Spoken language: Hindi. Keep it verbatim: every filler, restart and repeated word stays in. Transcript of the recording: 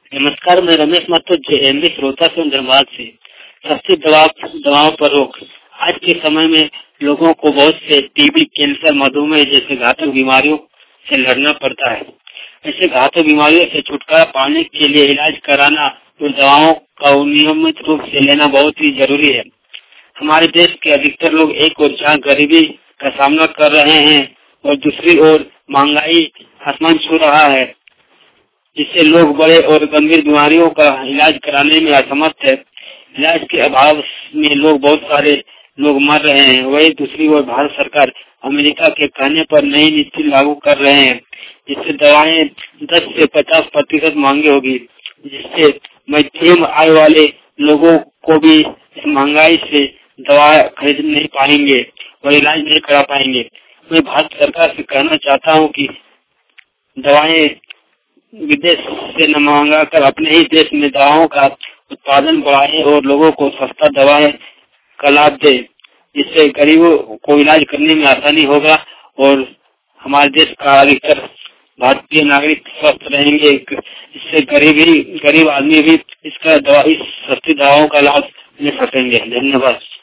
नमस्कार, मैं रमेश माथुर जेएमबी श्रोता से धनबाद से। सस्ती दवा दवाओं पर रोक। आज के समय में लोगों को बहुत से टीबी, कैंसर, मधुमेह जैसे घातक बीमारियों से लड़ना पड़ता है। ऐसे घातक बीमारियों से छुटकारा पाने के लिए इलाज कराना और दवाओं का नियमित रूप से लेना बहुत ही जरूरी है। हमारे देश के अधिकतर लोग एक ओर जहाँ गरीबी का सामना कर रहे हैं और दूसरी ओर महंगाई आसमान छू रहा है, जिससे लोग बड़े और गंभीर बीमारियों का इलाज कराने में असमर्थ है। इलाज के अभाव में लोग बहुत सारे लोग मर रहे हैं। वही दूसरी ओर भारत सरकार अमेरिका के कहने पर नई नीति लागू कर रहे हैं, जिससे दवाएं दस से पचास प्रतिशत महंगी होगी, जिससे मध्यम आय वाले लोगों को भी इस महंगाई से दवा खरीद नहीं पाएंगे और इलाज नहीं करा पाएंगे। मैं भारत सरकार से कहना चाहता हूँ कि दवाएं विदेश से न मंगा कर अपने ही देश में दवाओं का उत्पादन बढ़ाए और लोगों को सस्ता दवाएं का लाभ दे, जिससे गरीबों को इलाज करने में आसानी होगा और हमारे देश का अधिकतर भारतीय नागरिक स्वस्थ रहेंगे। इससे गरीबी गरीब आदमी भी इसका दवा इस सस्ती दवाओं का लाभ ले सकेंगे। धन्यवाद।